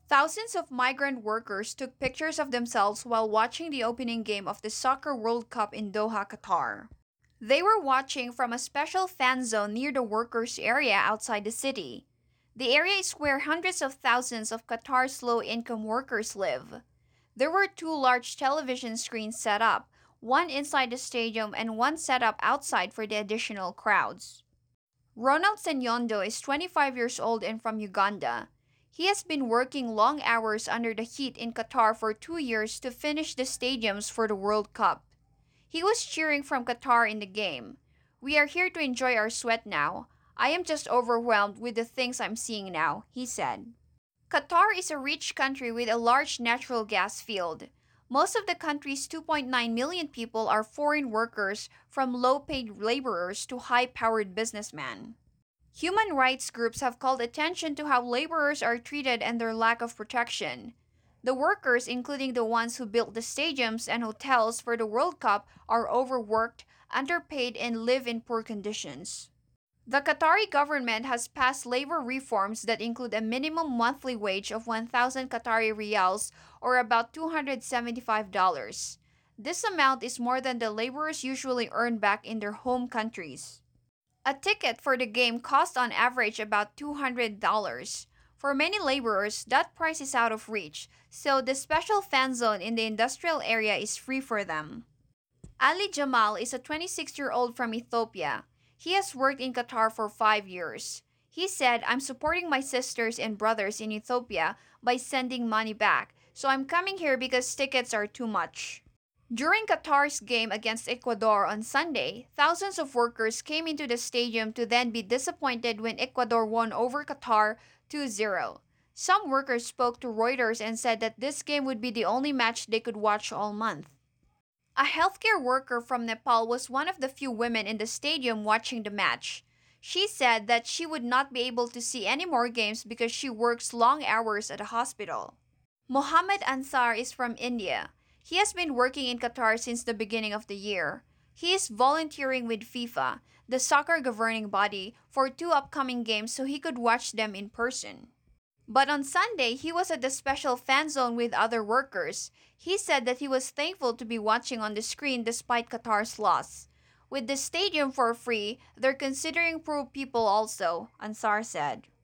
Thousands of migrant workers took pictures of themselves while watching the opening game of the Soccer World Cup in Doha, Qatar. They were watching from a special fan zone near the workers' area outside the city. The area is where hundreds of thousands of Qatar's low income workers live. There were two large television screens set up, one inside the stadium and one set up outside for the additional crowds. Ronald Senyondo is 25 years old and from Uganda. He has been working long hours under the heat in Qatar for 2 years to finish the stadiums for the World Cup. He was cheering from Qatar in the game. "We are here to enjoy our sweat now. I am just overwhelmed with the things I'm seeing now," he said. Qatar is a rich country with a large natural gas field. Most of the country's 2.9 million people are foreign workers, from low paid laborers to high powered businessmen. Human rights groups have called attention to how laborers are treated and their lack of protection. The workers, including the ones who built the stadiums and hotels for the World Cup, are overworked, underpaid, and live in poor conditions. The Qatari government has passed labor reforms that include a minimum monthly wage of 1,000 Qatari riyals, or about $275. This amount is more than the laborers usually earn back in their home countries. A ticket for the game costs on average about $200. For many laborers, that price is out of reach, so the special fan zone in the industrial area is free for them. Ali Jamal is a 26-year-old from Ethiopia. He has worked in Qatar for 5 years. He said, "I'm supporting my sisters and brothers in Ethiopia by sending money back, so I'm coming here because tickets are too much." During Qatar's game against Ecuador on Sunday, thousands of workers came into the stadium to then be disappointed when Ecuador won over Qatar 2-0. Some workers spoke to Reuters and said that this game would be the only match they could watch all month. A healthcare worker from Nepal was one of the few women in the stadium watching the match. She said that she would not be able to see any more games because she works long hours at a hospital. Mohammed Ansar is from India. He has been working in Qatar since the beginning of the year. He is volunteering with FIFA, the soccer governing body, for two upcoming games so he could watch them in person. But on Sunday, he was at the special fan zone with other workers. He said that he was thankful to be watching on the screen despite Qatar's loss. "With the stadium for free, they're considering poor people also," Ansar said.